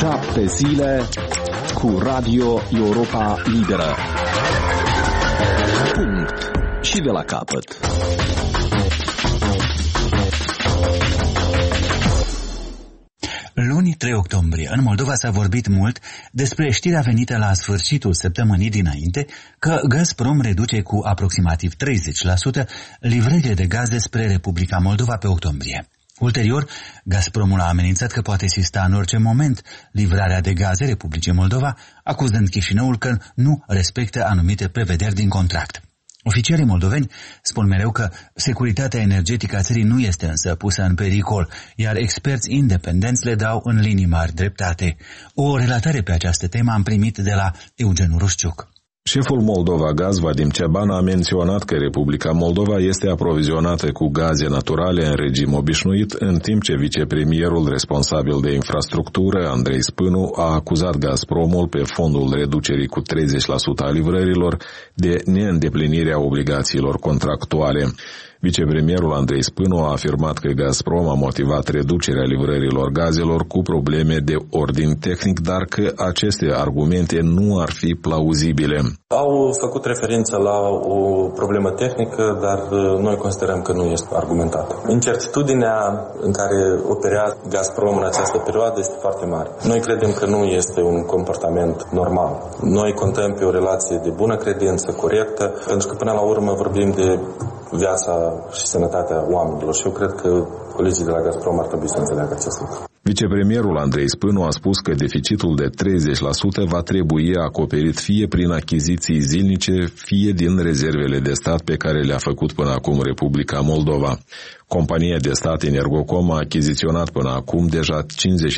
7 zile cu Radio Europa Liberă. Punct. Și de la capăt. Luni 3 octombrie, în Moldova s-a vorbit mult despre știrea venită la sfârșitul săptămânii dinainte că Gazprom reduce cu aproximativ 30% livrările de gaze spre Republica Moldova pe octombrie. Ulterior, Gazpromul a amenințat că poate exista în orice moment livrarea de gaze Republicii Moldova, acuzând Chișinăul că nu respectă anumite prevederi din contract. Oficialii moldoveni spun mereu că securitatea energetică a țării nu este însă pusă în pericol, iar experți independenți le dau în linii mari dreptate. O relatare pe această temă am primit de la Eugen Rușciuc. Șeful Moldova Gaz, Vadim Ceban, a menționat că Republica Moldova este aprovizionată cu gaze naturale în regim obișnuit, în timp ce vicepremierul responsabil de infrastructură, Andrei Spânu, a acuzat Gazpromul pe fondul reducerii cu 30% a livrărilor de neîndeplinirea obligațiilor contractuale. Vicepremierul Andrei Spânu a afirmat că Gazprom a motivat reducerea livrărilor gazelor cu probleme de ordin tehnic, dar că aceste argumente nu ar fi plauzibile. Au făcut referință la o problemă tehnică, dar noi considerăm că nu este argumentată. Incertitudinea în care operează Gazprom în această perioadă este foarte mare. Noi credem că nu este un comportament normal. Noi contăm pe o relație de bună credință, corectă, pentru că până la urmă vorbim de viața și sănătatea oamenilor și eu cred că colegii de la Gazprom ar trebui să înțeleagă acest lucru. Vicepremierul Andrei Spânu a spus că deficitul de 30% va trebui acoperit fie prin achiziții zilnice, fie din rezervele de stat pe care le-a făcut până acum Republica Moldova. Compania de stat Energocom a achiziționat până acum deja 53,5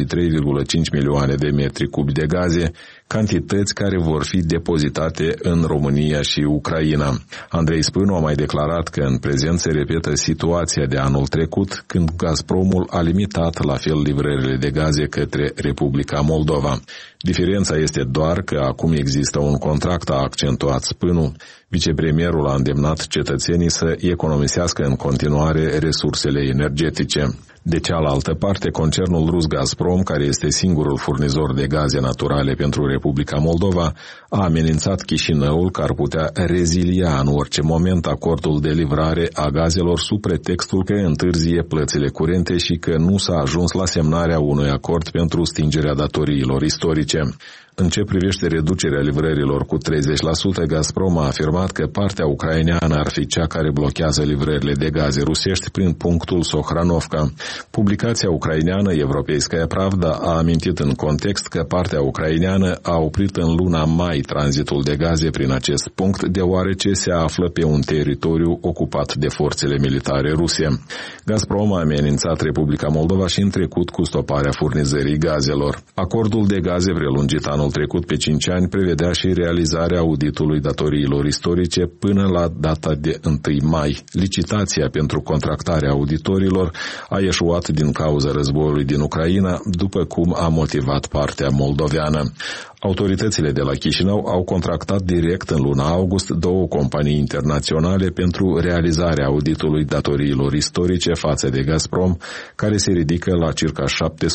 milioane de metri cubi de gaze, cantități care vor fi depozitate în România și Ucraina. Andrei Spânu a mai declarat că în prezent se repetă situația de anul trecut, când Gazpromul a limitat la fel livrările de gaze către Republica Moldova. Diferența este doar că acum există un contract, a accentuat Spânu. Vicepremierul a îndemnat cetățenii să economisească în continuare resursele energetice. De cealaltă parte, concernul rus Gazprom, care este singurul furnizor de gaze naturale pentru Republica Moldova, a amenințat Chișinăul că ar putea rezilia în orice moment acordul de livrare a gazelor sub pretextul că întârzie plățile curente și că nu s-a ajuns la semnarea unui acord pentru stingerea datoriilor istorice. În ce privește reducerea livrărilor cu 30%, Gazprom a afirmat că partea ucraineană ar fi cea care blochează livrările de gaze rusești prin punctul Sohranovka. Publicația ucraineană Европейская Правда a amintit în context că partea ucraineană a oprit în luna mai tranzitul de gaze prin acest punct, deoarece se află pe un teritoriu ocupat de forțele militare ruse. Gazprom a amenințat Republica Moldova și în trecut cu stoparea furnizării gazelor. Acordul de gaze prelungit anul trecut pe 5 ani prevedea și realizarea auditului datoriilor istorice până la data de 1 mai. Licitația pentru contractarea auditorilor a eșuat din cauza războiului din Ucraina, după cum a motivat partea moldoveană. Autoritățile de la Chișinău au contractat direct în luna august 2 companii internaționale pentru realizarea auditului datoriilor istorice față de Gazprom, care se ridică la circa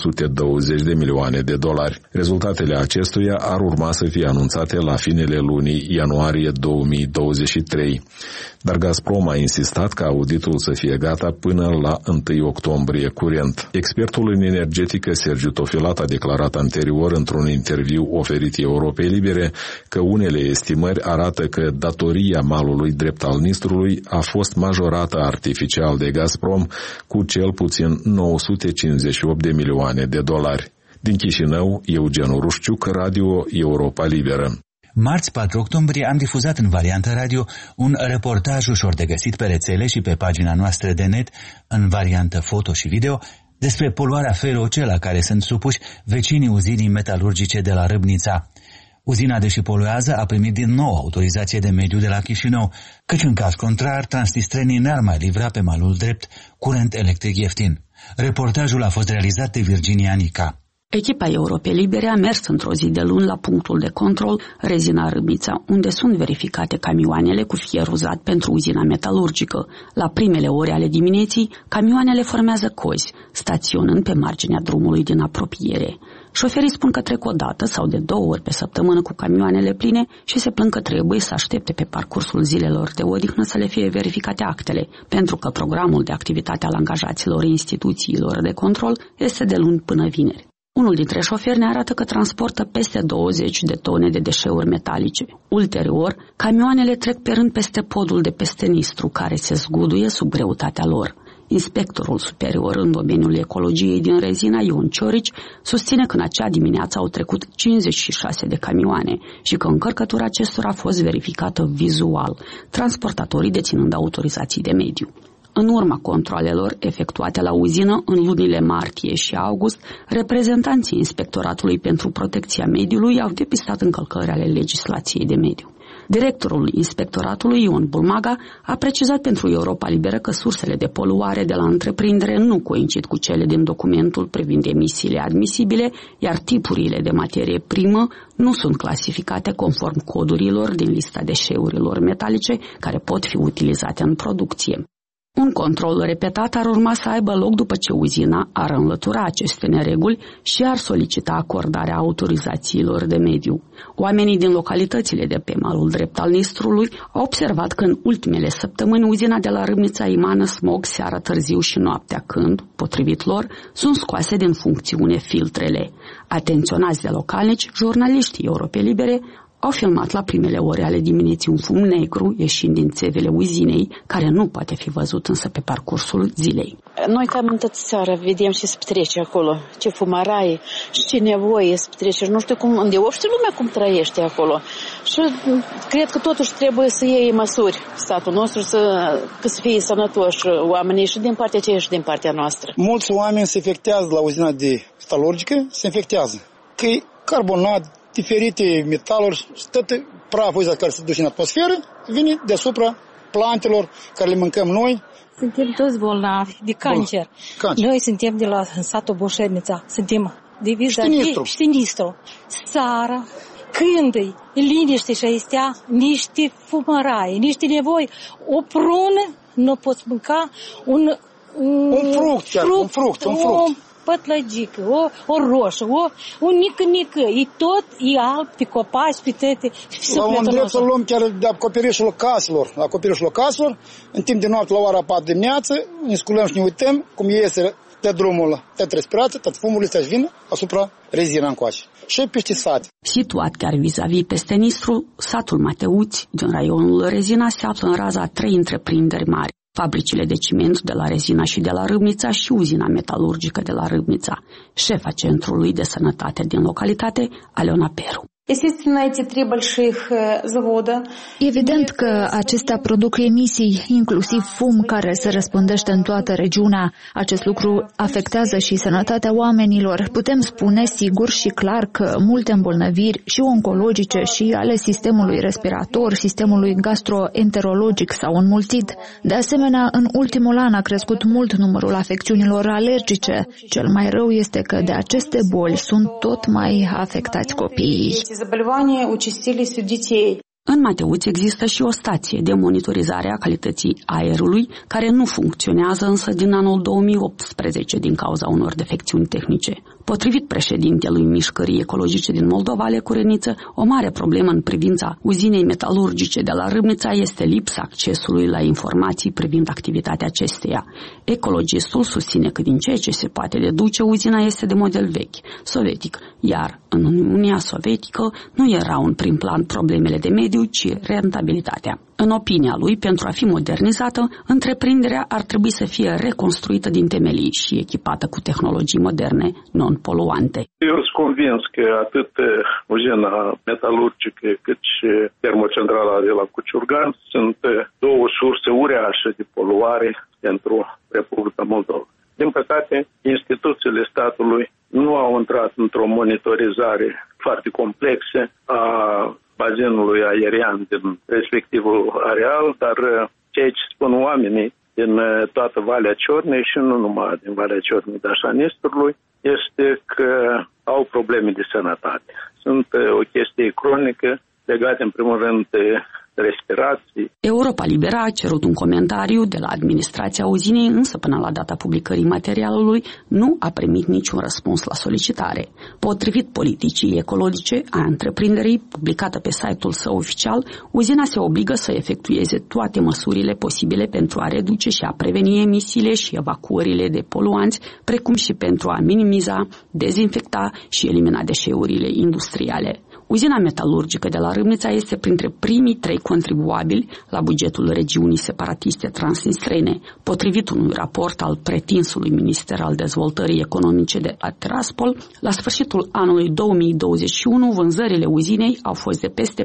720 de milioane de dolari. Rezultatele acestuia ar urma să fie anunțate la finele lunii ianuarie 2023. Dar Gazprom a insistat ca auditul să fie gata până la 1 octombrie curent. Expertul în energetică Sergiu Tofilat a declarat anterior într-un interviu oferit Europei Libere că unele estimări arată că datoria malului drept al Nistrului a fost majorată artificial de Gazprom cu cel puțin 958 de milioane de dolari. Din Chișinău, Eugen Rușciuc, Radio Europa Liberă. Marți 4 octombrie am difuzat în variantă radio un reportaj ușor de găsit pe rețele și pe pagina noastră de net, în variantă foto și video, despre poluarea feroce la care sunt supuși vecinii uzinii metalurgice de la Râbnița. Uzina, deși poluează, a primit din nou autorizație de mediu de la Chișinău, căci în caz contrar, transnistrenii n-ar mai livra pe malul drept curent electric ieftin. Reportajul a fost realizat de Virginia Nica. Echipa Europei Libere a mers într-o zi de luni la punctul de control Rezina Râmnița, unde sunt verificate camioanele cu fier uzat pentru uzina metalurgică. La primele ore ale dimineții, camioanele formează cozi, staționând pe marginea drumului din apropiere. Șoferii spun că trec o dată sau de 2 ori pe săptămână cu camioanele pline și se plâng că trebuie să aștepte pe parcursul zilelor de odihnă să le fie verificate actele, pentru că programul de activitate al angajaților instituțiilor de control este de luni până vineri. Unul dintre șoferi ne arată că transportă peste 20 de tone de deșeuri metalice. Ulterior, camioanele trec pe rând peste podul de peste Nistru, care se zguduie sub greutatea lor. Inspectorul superior în domeniul ecologiei din Rezina, Ion Ciorici, susține că în acea dimineață au trecut 56 de camioane și că încărcătura acestora a fost verificată vizual, transportatorii deținând autorizații de mediu. În urma controalelor efectuate la uzină în lunile martie și august, reprezentanții Inspectoratului pentru Protecția Mediului au depistat încălcări ale legislației de mediu. Directorul Inspectoratului, Ion Bulmaga, a precizat pentru Europa Liberă că sursele de poluare de la întreprindere nu coincid cu cele din documentul privind emisiile admisibile, iar tipurile de materie primă nu sunt clasificate conform codurilor din lista deșeurilor metalice care pot fi utilizate în producție. Un control repetat ar urma să aibă loc după ce uzina ar înlătura aceste nereguli și ar solicita acordarea autorizațiilor de mediu. Oamenii din localitățile de pe malul drept al Nistrului au observat că în ultimele săptămâni uzina de la Râmnița emană smog seara târziu și noaptea când, potrivit lor, sunt scoase din funcțiune filtrele. Atenționați de localnici, jurnaliștii Europei Libere au filmat la primele ore ale dimineții un fum negru ieșind din țevele uzinei, care nu poate fi văzut însă pe parcursul zilei. Noi cam în toată seara vedem ce se petrece acolo, ce fumăraie și ce nevoie se petrece. Nu știu cum, unde știu lumea cum trăiește acolo. Și cred că totuși trebuie să iei măsuri statul nostru să fie sănătoși oamenii și din partea aceea și din partea noastră. Mulți oameni se infectează la uzina de metalurgică, se infectează. Că e carbonat, diferite metaluri, tot praful ăsta care se duce în atmosferă vine deasupra plantelor care le mâncăm noi. Suntem toți bolnavi de cancer. Noi suntem de la satul Boșednița, suntem de Știnistru. Seara, când e liniște și astea, niște fumăraie, niște nevoi, o prună, nu poți mânca, un fruct. Pătlăgică, o roșă, un nică, e tot, e alb, pe copaci, pe tete. La un drept să luăm chiar de acoperișul caselor, în timp de noapte la ora 4 dimineață, ne sculăm și ne uităm cum iese de drumul, tot respirație, tot fumul ăsta își vine asupra Rezina încoace. Și peste sat. Situat chiar vis-a-vis peste Nistru, satul Mateuți, din raionul Rezina, se află în raza a 3 întreprinderi mari. Fabricile de ciment de la Rezina și de la Râmnița și uzina metalurgică de la Râmnița. Șefa Centrului de Sănătate din localitate, Aleona Peru. Evident că acestea produc emisii, inclusiv fum care se răspândește în toată regiunea. Acest lucru afectează și sănătatea oamenilor. Putem spune sigur și clar că multe îmbolnăviri și oncologice și ale sistemului respirator, sistemului gastroenterologic s-au înmulțit. De asemenea, în ultimul an a crescut mult numărul afecțiunilor alergice. Cel mai rău este că de aceste boli sunt tot mai afectați copiii. În Mateuți există și o stație de monitorizare a calității aerului, care nu funcționează însă din anul 2018 din cauza unor defecțiuni tehnice. Potrivit președintelui Mișcării Ecologice din Moldova, Ale Cureniță, o mare problemă în privința uzinei metalurgice de la Râmnița este lipsa accesului la informații privind activitatea acesteia. Ecologistul susține că din ceea ce se poate deduce, uzina este de model vechi, sovietic, iar în Uniunea Sovietică nu erau în prim plan problemele de mediu, ci rentabilitatea. În opinia lui, pentru a fi modernizată, întreprinderea ar trebui să fie reconstruită din temelii și echipată cu tehnologii moderne, non-poluante. Eu sunt convins că atât uzina metalurgică cât și termocentrala de la Cuciurgan sunt două surse uriașe de poluare pentru Republica Moldova. Din păcate, instituțiile statului nu au intrat într-o monitorizare foarte complexă a bazinului aerian din respectivul areal, dar ceea ce spun oamenii din toată Valea Ciornei și nu numai din Valea Ciornei, dar și a Nistrului, este că probleme de sănătate. Sunt o chestie cronică legată, în primul rând, de respirații. Europa Liberă a cerut un comentariu de la administrația uzinei, însă până la data publicării materialului nu a primit niciun răspuns la solicitare. Potrivit politicii ecologice a întreprinderii, publicată pe site-ul său oficial, uzina se obligă să efectueze toate măsurile posibile pentru a reduce și a preveni emisiile și evacuările de poluanți, precum și pentru a minimiza, dezinfecta și elimina deșeurile industriale. Uzina metalurgică de la Râmnița este printre primii 3 contribuabili la bugetul regiunii separatiste transnistrene. Potrivit unui raport al pretinsului Minister al Dezvoltării Economice de la Tiraspol, la sfârșitul anului 2021, vânzările uzinei au fost de peste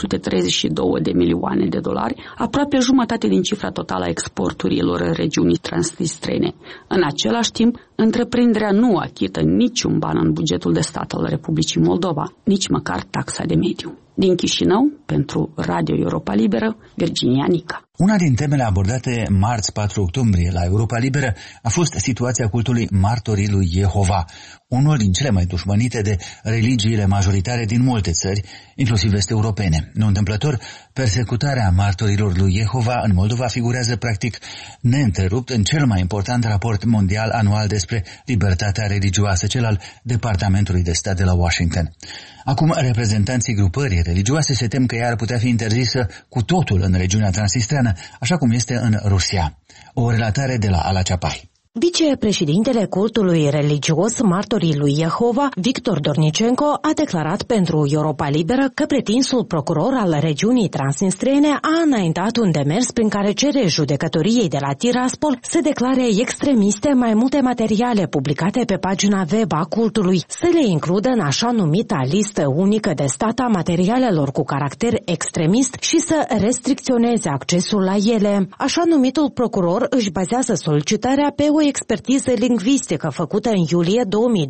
432 de milioane de dolari, aproape jumătate din cifra totală a exporturilor regiunii transnistrene. În același timp, întreprinderea nu achită niciun ban în bugetul de stat al Republicii Moldova, nici măcar taxa de mediu. Din Chișinău, pentru Radio Europa Liberă, Virginia Nica. Una din temele abordate marți 4 octombrie la Europa Liberă a fost situația cultului Martorii lui Jehova, unul din cele mai dușmănite de religiile majoritare din multe țări, inclusiv est-europene. Nu întâmplător, persecutarea martorilor lui Jehova în Moldova figurează practic neîntrerupt în cel mai important raport mondial anual despre libertatea religioasă, cel al Departamentului de Stat de la Washington. Acum, reprezentanții grupării religioase se tem că ea ar putea fi interzisă cu totul în regiunea transnistreană, așa cum este în Rusia. O relatare de la Ala Ceapai. Vicepreședintele cultului religios Martorii lui Jehova, Victor Dornicenko, a declarat pentru Europa Liberă că pretinsul procuror al regiunii transnistrene a înaintat un demers prin care cere judecătoriei de la Tiraspol să declare extremiste mai multe materiale publicate pe pagina web a cultului, să le includă în așa numita listă unică de stat a materialelor cu caracter extremist și să restricționeze accesul la ele. Așa numitul procuror își bazează solicitarea pe o expertiză lingvistică făcută în iulie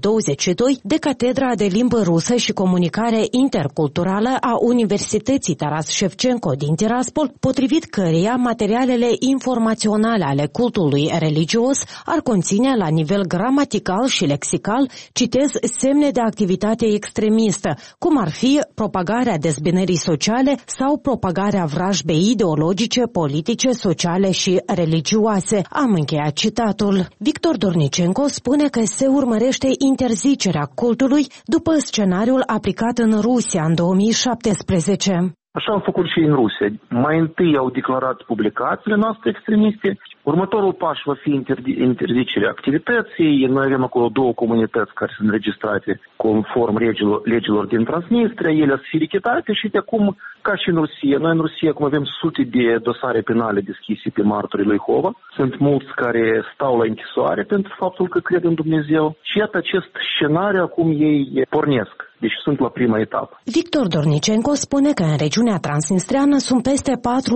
2022 de Catedra de Limbă Rusă și Comunicare Interculturală a Universității Taras Shevchenko din Tiraspol, potrivit căreia materialele informaționale ale cultului religios ar conține la nivel gramatical și lexical, citez, semne de activitate extremistă, cum ar fi propagarea dezbinării sociale sau propagarea vrajbei ideologice, politice, sociale și religioase. Am încheiat citatul. Victor Dornicenko spune că se urmărește interzicerea cultului după scenariul aplicat în Rusia în 2017. Așa au făcut și în Rusia. Mai întâi au declarat publicațiile noastre extremiste. Următorul pas va fi interzicerea activității. Noi avem acolo 2 comunități care sunt înregistrate conform legilor din Transnistria. Ele sunt filichitate și de acum, ca și în Rusia, noi în Rusia acum avem sute de dosare penale deschise pe martorii lui Jehova. Sunt mulți care stau la închisoare pentru faptul că cred în Dumnezeu. Și iată acest scenariu acum ei pornesc. Deci sunt la prima etapă. Victor Dornicenko spune că în regiunea transnistreană sunt peste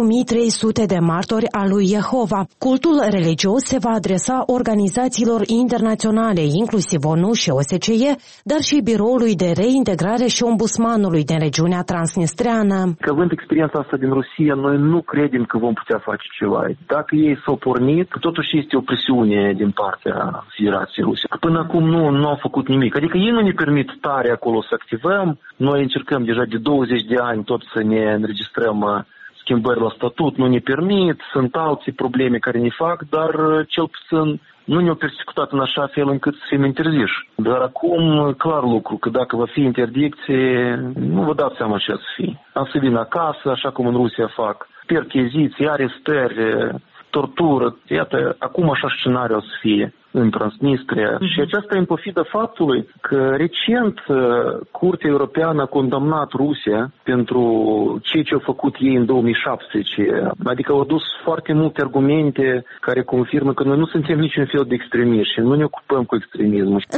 4.300 de martori al lui Jehova. Cultul religios se va adresa organizațiilor internaționale, inclusiv ONU și OSCE, dar și Biroului de Reintegrare și Ombudsmanului din regiunea transnistreană. Că având experiența asta din Rusia, noi nu credem că vom putea face ceva. Dacă ei s-au pornit, totuși este o presiune din partea Federației Ruse. Până acum nu au făcut nimic. Adică ei nu ne permit tare acolo să activăm. Noi încercăm deja de 20 de ani tot să ne înregistrăm schimbări la statut, nu ne permit, sunt alte probleme care ne fac, dar cel puțin nu ne-au persecutat în așa fel încât să fim interziși. Dar acum, clar lucru, că dacă va fi interdicție, nu vă dați seama ce să fie. Am să vin acasă, așa cum în Rusia fac, percheziții, arestări, tortură. Iată, acum așa scenariu o să fie în Transnistria. Și aceasta în pofidă faptului că recent Curtea Europeană a condamnat Rusia pentru ceea ce au făcut ei în 2017. Adică au adus foarte multe argumente care confirmă că noi nu suntem niciun fel de extremiști și nu ne ocupăm cu extremismul. În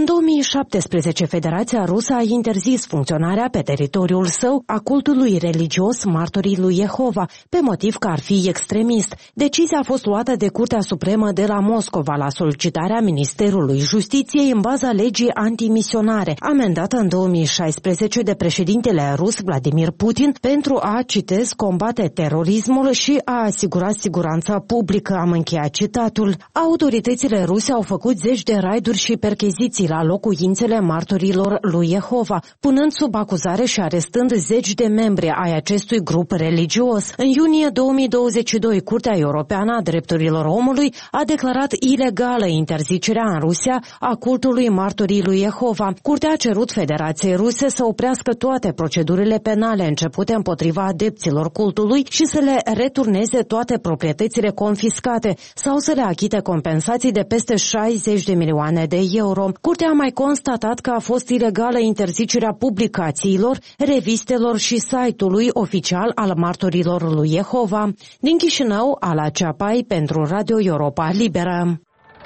2017, Federația Rusă a interzis funcționarea pe teritoriul său a cultului religios Martorii lui Jehova, pe motiv că ar fi extremist. Decizia a fost luată de Curtea Supremă de la Moscova la solicitarea Ministerului Justiției în baza legii antimisionare, amendată în 2016 de președintele rus Vladimir Putin pentru a, citez, combate terorismul și a asigura siguranța publică, am încheiat citatul. Autoritățile ruse au făcut zeci de raiduri și percheziții la locuințele martorilor lui Jehova, punând sub acuzare și arestând zeci de membri ai acestui grup religios. În iunie 2022, Curtea Europeană a Drepturilor Omului a declarat ilegală interzicerea în Rusia a cultului martorii lui Jehova. Curtea a cerut Federației Ruse să oprească toate procedurile penale începute împotriva adepților cultului și să le returneze toate proprietățile confiscate sau să le achite compensații de peste 60 de milioane de euro. Curtea a mai constatat că a fost ilegală interzicerea publicațiilor, revistelor și site-ului oficial al martorilor lui Jehova. Din Chișinău, Ala Ceapai pentru Radio Europa Liberă.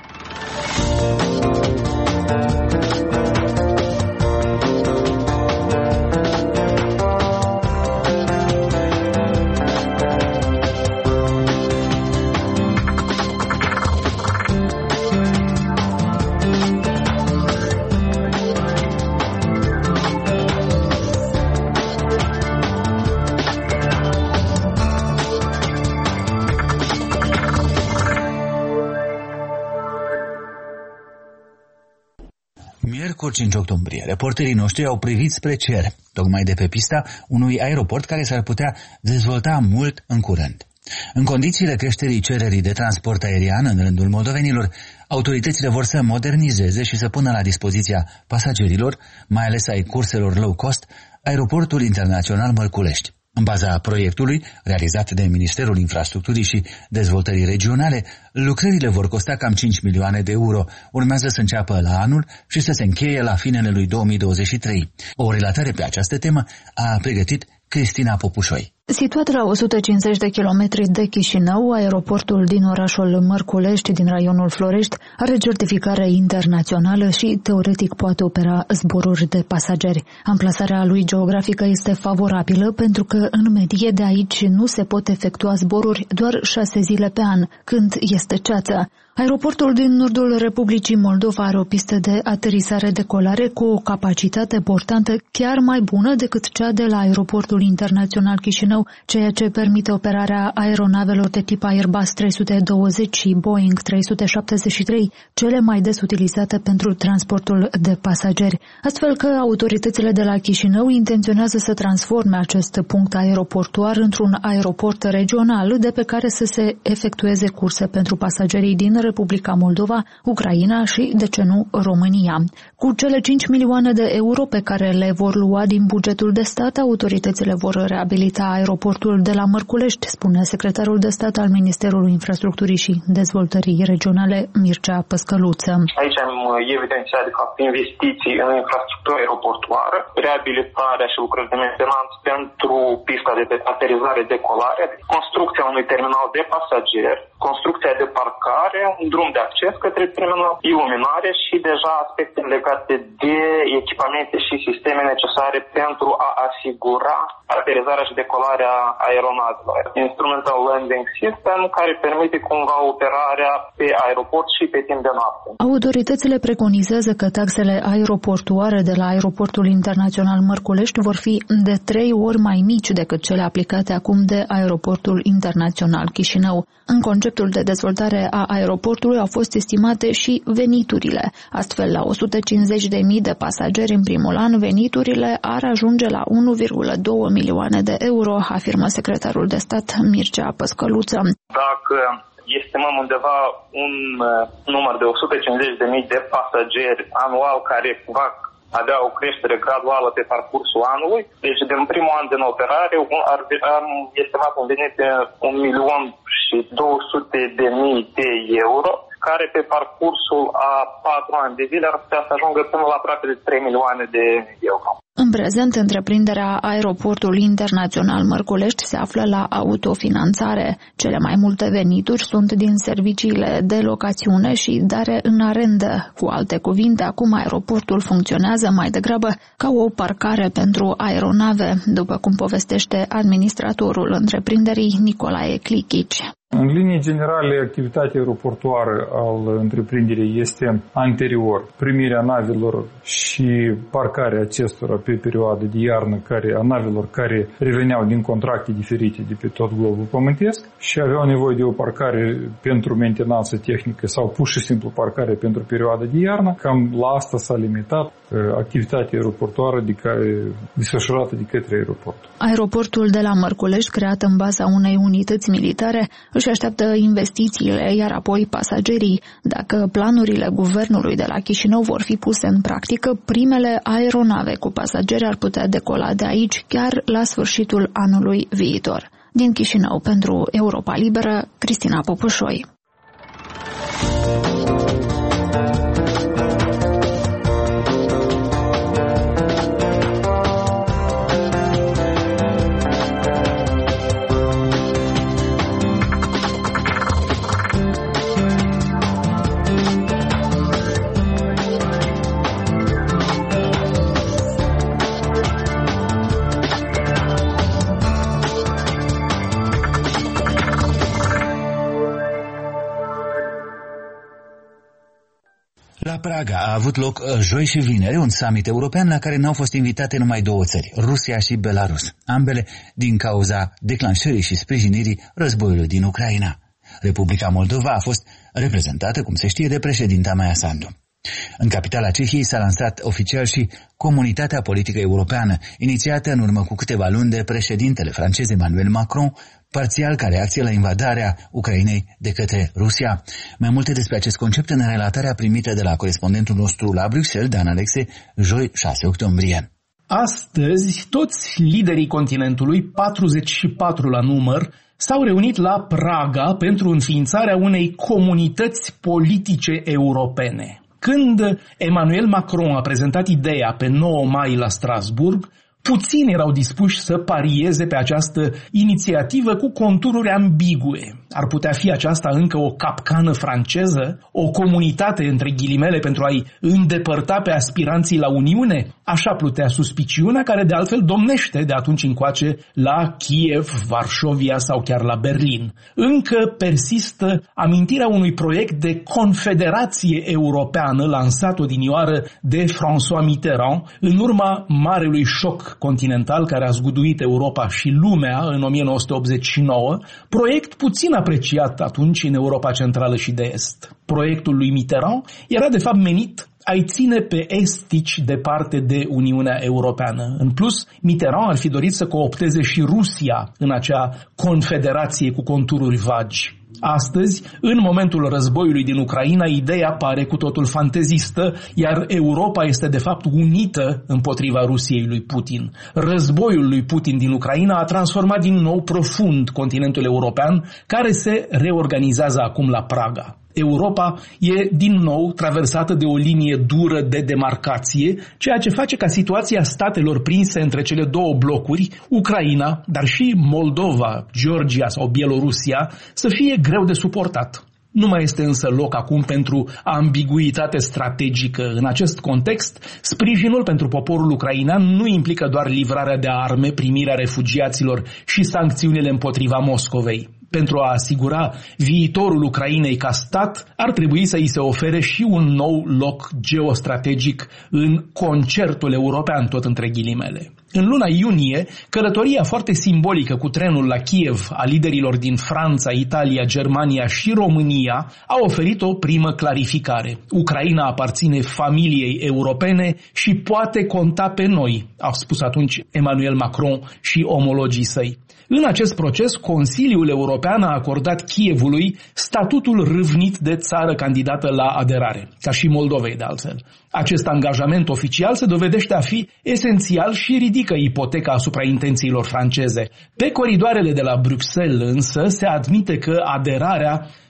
Miercuri 5 octombrie, reporterii noștri au privit spre cer, tocmai de pe pista unui aeroport care s-ar putea dezvolta mult în curând. În condițiile creșterii cererii de transport aerian în rândul moldovenilor, autoritățile vor să modernizeze și să pună la dispoziția pasagerilor, mai ales ai curselor low cost, aeroportul internațional Mărculești. În baza proiectului, realizat de Ministerul Infrastructurii și Dezvoltării Regionale, lucrările vor costa cam 5 milioane de euro. Urmează să înceapă la anul și să se încheie la finele lui 2023. O relatare pe această temă a pregătit Cristina Popușoi. Situat la 150 de kilometri de Chișinău, aeroportul din orașul Mărculești, din raionul Florești, are certificare internațională și, teoretic, poate opera zboruri de pasageri. Amplasarea lui geografică este favorabilă pentru că, în medie, de aici nu se pot efectua zboruri doar 6 zile pe an, când este ceață. Aeroportul din nordul Republicii Moldova are o pistă de aterizare-decolare cu o capacitate portantă chiar mai bună decât cea de la aeroportul internațional Chișinău, ceea ce permite operarea aeronavelor de tip Airbus 320 și Boeing 373, cele mai des utilizate pentru transportul de pasageri. Astfel că autoritățile de la Chișinău intenționează să transforme acest punct aeroportuar într-un aeroport regional de pe care să se efectueze curse pentru pasagerii din Republica Moldova, Ucraina și, de ce nu, România. Cu cele 5 milioane de euro pe care le vor lua din bugetul de stat, autoritățile vor reabilita aeroportul de la Mărculești, spune secretarul de stat al Ministerului Infrastructurii și Dezvoltării Regionale, Mircea Păscăluță. Aici am evidențiat, de fapt, investiții în infrastructură aeroportuară, reabilitarea și lucrări de mentenanță pentru pista de aterizare-decolare, construcția unui terminal de pasageri, construcția de parcare, un drum de acces către terminal, iluminare și deja aspecte legate de echipamente și sisteme necesare pentru a asigura aterizarea și decolarea aeronavelor. Instrumental Landing System, care permite cumva operarea pe aeroport și pe timp de noapte. Autoritățile preconizează că taxele aeroportuare de la aeroportul internațional Mărculești vor fi de 3 ori mai mici decât cele aplicate acum de aeroportul internațional Chișinău. În conceptul de dezvoltare a aeroportului au fost estimate și veniturile. Astfel, la 150.000 de pasageri în primul an, veniturile ar ajunge la 1,2 milioane de euro, afirmă secretarul de stat Mircea Păscăluță. Dacă estimăm undeva un număr de 150.000 de pasageri anual care va avea o creștere graduală pe parcursul anului, deci din primul an din operare am estimat un venit de 1.200.000 de euro, care pe parcursul a 4 ani de zile ar putea să ajungă până la aproape de 3 milioane de euro. În În prezent, întreprinderea Aeroportul Internațional Mărculești se află la autofinanțare. Cele mai multe venituri sunt din serviciile de locațiune și dare în arendă. Cu alte cuvinte, acum aeroportul funcționează mai degrabă ca o parcare pentru aeronave, după cum povestește administratorul întreprinderii Nicolae Clichici. În linii generale, activitatea aeroportuară al întreprinderii este anterior primirea navelor și parcarea acestora pe perioadă de iarnă a navelor care reveneau din contracte diferite de pe tot globul pământesc și aveau nevoie de o parcare pentru mentenanță tehnică sau pur și simplu parcare pentru perioada de iarnă. Cam la asta s-a limitat activitatea aeroportuară desfășurată de către aeroport. Aeroportul de la Mărculești, creat în baza unei unități militare, își așteaptă investițiile, iar apoi pasagerii. Dacă planurile guvernului de la Chișinău vor fi puse în practică, primele aeronave cu pasageri ar putea decola de aici chiar la sfârșitul anului viitor. Din Chișinău, pentru Europa Liberă, Cristina Popușoi. La Praga a avut loc joi și vineri un summit european la care n-au fost invitate numai două țări, Rusia și Belarus, ambele din cauza declanșării și sprijinirii războiului din Ucraina. Republica Moldova a fost reprezentată, cum se știe, de președinta Maia Sandu. În capitala Cehiei s-a lansat oficial și Comunitatea Politică Europeană, inițiată în urmă cu câteva luni de președintele francez Emmanuel Macron, parțial ca reacție la invadarea Ucrainei de către Rusia. Mai multe despre acest concept în relatarea primită de la corespondentul nostru la Bruxelles, Dan Alexe, joi 6 octombrie. Astăzi, toți liderii continentului, 44 la număr, s-au reunit la Praga pentru înființarea unei comunități politice europene. Când Emmanuel Macron a prezentat ideea pe 9 mai la Strasburg, puțini erau dispuși să parieze pe această inițiativă cu contururi ambigue. Ar putea fi aceasta încă o capcană franceză? O comunitate, între ghilimele, pentru a-i îndepărta pe aspiranții la Uniune? Așa plutea suspiciunea care de altfel domnește de atunci încoace la Kiev, Varșovia sau chiar la Berlin. Încă persistă amintirea unui proiect de confederație europeană lansat odinioară de François Mitterrand în urma marelui șoc continental care a zguduit Europa și lumea în 1989, proiect puțin apreciat atunci în Europa Centrală și de Est. Proiectul lui Mitterrand era de fapt menit a-i ține pe estici departe de Uniunea Europeană. În plus, Mitterrand ar fi dorit să coopteze și Rusia în acea confederație cu contururi vagi. Astăzi, în momentul războiului din Ucraina, ideea pare cu totul fantezistă, iar Europa este de fapt unită împotriva Rusiei lui Putin. Războiul lui Putin din Ucraina a transformat din nou profund continentul european, care se reorganizează acum la Praga. Europa e din nou traversată de o linie dură de demarcație, ceea ce face ca situația statelor prinse între cele două blocuri, Ucraina, dar și Moldova, Georgia sau Bielorusia, să fie greu de suportat. Nu mai este însă loc acum pentru ambiguitate strategică. În acest context, sprijinul pentru poporul ucrainean nu implică doar livrarea de arme, primirea refugiaților și sancțiunile împotriva Moscovei. Pentru a asigura viitorul Ucrainei ca stat, ar trebui să îi se ofere și un nou loc geostrategic în concertul european, tot între ghilimele. În luna iunie, călătoria foarte simbolică cu trenul la Kiev a liderilor din Franța, Italia, Germania și România a oferit o primă clarificare. Ucraina aparține familiei europene și poate conta pe noi, a spus atunci Emmanuel Macron și omologii săi. În acest proces, Consiliul European a acordat Kievului statutul râvnit de țară candidată la aderare, ca și Moldovei de altfel. Acest angajament oficial se dovedește a fi esențial și ridică ipoteca asupra intențiilor franceze. Pe coridoarele de la Bruxelles însă se admite că aderarea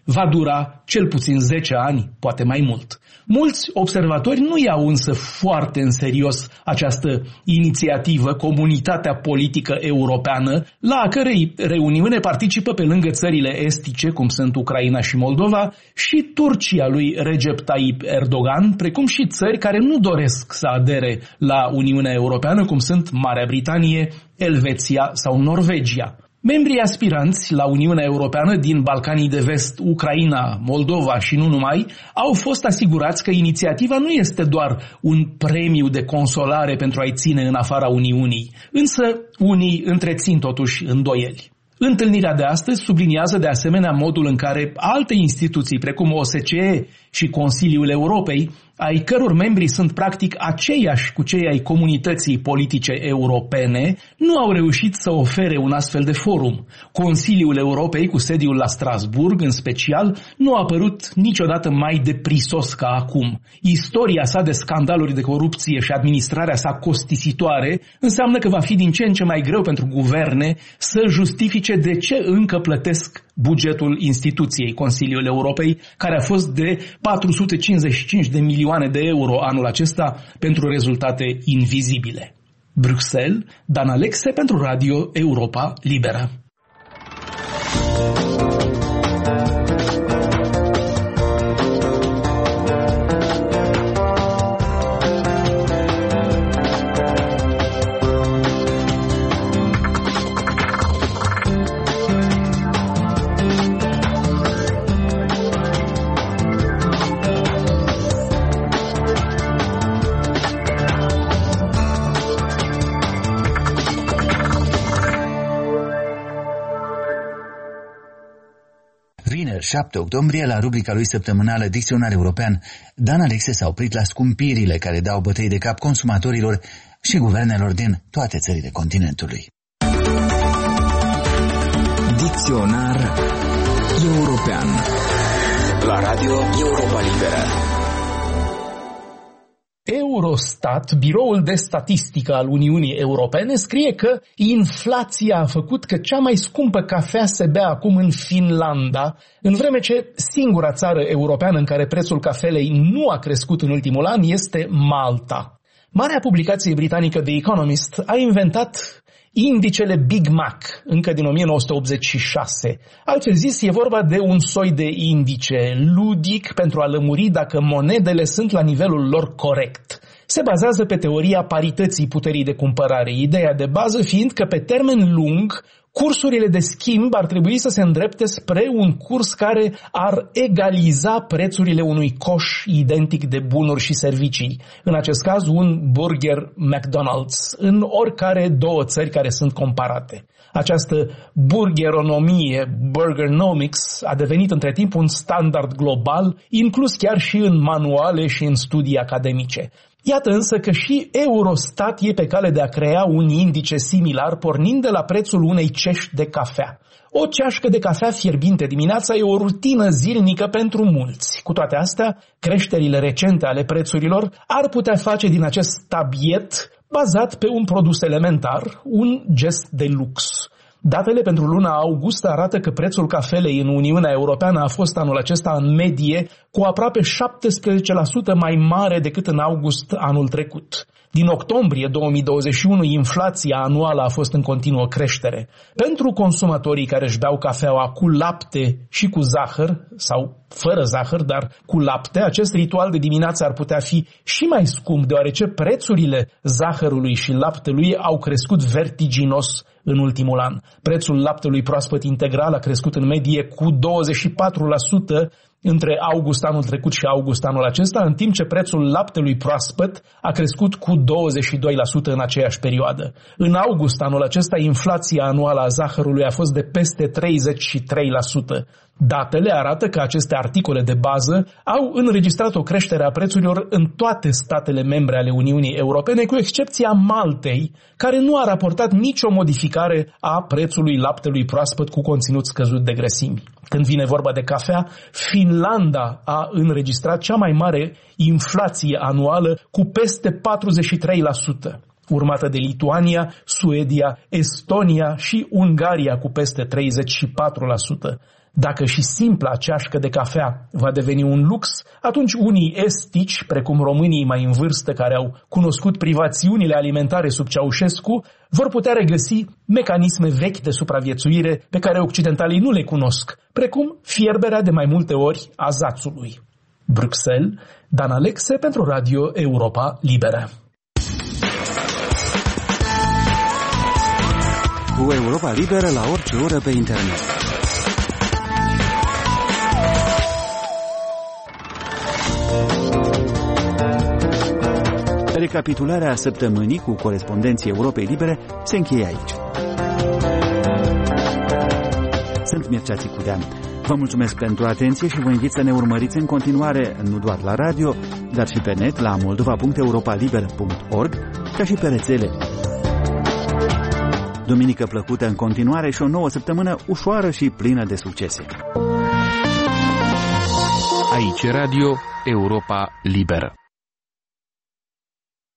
va dura cel puțin 10 ani, poate mai mult. Mulți observatori nu iau însă foarte în serios această inițiativă, Comunitatea Politică Europeană, la a cărei reuniune participă pe lângă țările estice, cum sunt Ucraina și Moldova, și Turcia lui Recep Tayyip Erdogan, precum și țări care nu doresc să adere la Uniunea Europeană, cum sunt Marea Britanie, Elveția sau Norvegia. Membrii aspiranți la Uniunea Europeană din Balcanii de Vest, Ucraina, Moldova și nu numai, au fost asigurați că inițiativa nu este doar un premiu de consolare pentru a-i ține în afara Uniunii, însă unii întrețin totuși îndoieli. Întâlnirea de astăzi subliniază de asemenea modul în care alte instituții, precum OSCE și Consiliul Europei, ai căror membri sunt practic aceiași cu cei ai comunității politice europene, nu au reușit să ofere un astfel de forum. Consiliul Europei, cu sediul la Strasburg, în special, nu a apărut niciodată mai deprisos ca acum. Istoria sa de scandaluri de corupție și administrarea sa costisitoare înseamnă că va fi din ce în ce mai greu pentru guverne să justifice de ce încă plătesc bugetul instituției Consiliul Europei, care a fost de 455 de milioane de euro anul acesta pentru rezultate invizibile. Bruxelles, Dan Alexe pentru Radio Europa Liberă. Vineri, 7 octombrie, la rubrica lui săptămânală Dicționar European, Dan Alexe s-a oprit la scumpirile care dau bătăi de cap consumatorilor și guvernelor din toate țările continentului. Dicționar European la Radio Europa Liberă. Eurostat, biroul de statistică al Uniunii Europene, scrie că inflația a făcut că cea mai scumpă cafea se bea acum în Finlanda, în vreme ce singura țară europeană în care prețul cafelei nu a crescut în ultimul an este Malta. Marea publicație britanică The Economist a inventat indicele Big Mac, încă din 1986. Altfel zis, e vorba de un soi de indice ludic pentru a lămuri dacă monedele sunt la nivelul lor corect. Se bazează pe teoria parității puterii de cumpărare, ideea de bază fiind că pe termen lung, cursurile de schimb ar trebui să se îndrepte spre un curs care ar egaliza prețurile unui coș identic de bunuri și servicii. În acest caz, un burger McDonald's, în oricare două țări care sunt comparate. Această burgeronomie, burgernomics, a devenit între timp un standard global, inclus chiar și în manuale și în studii academice. Iată însă că și Eurostat e pe cale de a crea un indice similar, pornind de la prețul unei cești de cafea. O ceașcă de cafea fierbinte dimineața e o rutină zilnică pentru mulți. Cu toate astea, creșterile recente ale prețurilor ar putea face din acest tabiet, bazat pe un produs elementar, un gest de lux. Datele pentru luna august arată că prețul cafelei în Uniunea Europeană a fost anul acesta în medie cu aproape 17% mai mare decât în august anul trecut. Din octombrie 2021, inflația anuală a fost în continuă creștere. Pentru consumatorii care își beau cafeaua cu lapte și cu zahăr, sau fără zahăr, dar cu lapte, acest ritual de dimineață ar putea fi și mai scump, deoarece prețurile zahărului și laptelui au crescut vertiginos în ultimul an. Prețul laptelui proaspăt integral a crescut în medie cu 24% între august anul trecut și august anul acesta, în timp ce prețul laptelui proaspăt a crescut cu 22% în aceeași perioadă. În august anul acesta, inflația anuală a zahărului a fost de peste 33%. Datele arată că aceste articole de bază au înregistrat o creștere a prețurilor în toate statele membre ale Uniunii Europene, cu excepția Maltei, care nu a raportat nicio modificare a prețului laptelui proaspăt cu conținut scăzut de grăsimi. Când vine vorba de cafea, Finlanda a înregistrat cea mai mare inflație anuală cu peste 43%. Urmată de Lituania, Suedia, Estonia și Ungaria cu peste 34%. Dacă și simpla ceașcă de cafea va deveni un lux, atunci unii estici, precum românii mai în vârstă care au cunoscut privațiunile alimentare sub Ceaușescu, vor putea regăsi mecanisme vechi de supraviețuire pe care occidentalii nu le cunosc, precum fierberea de mai multe ori a zațului. Bruxelles, Dan Alexe pentru Radio Europa Liberă. Cu Europa Liberă la orice oră pe internet. Recapitularea săptămânii cu corespondenții Europei Libere se încheie aici. Sunt Mircea Țicudean. Vă mulțumesc pentru atenție și vă invit să ne urmăriți în continuare, nu doar la radio, dar și pe net la moldova.europaliber.org, ca și pe rețele. Duminică plăcută în continuare și o nouă săptămână ușoară și plină de succese. Aici Radio Europa Liberă.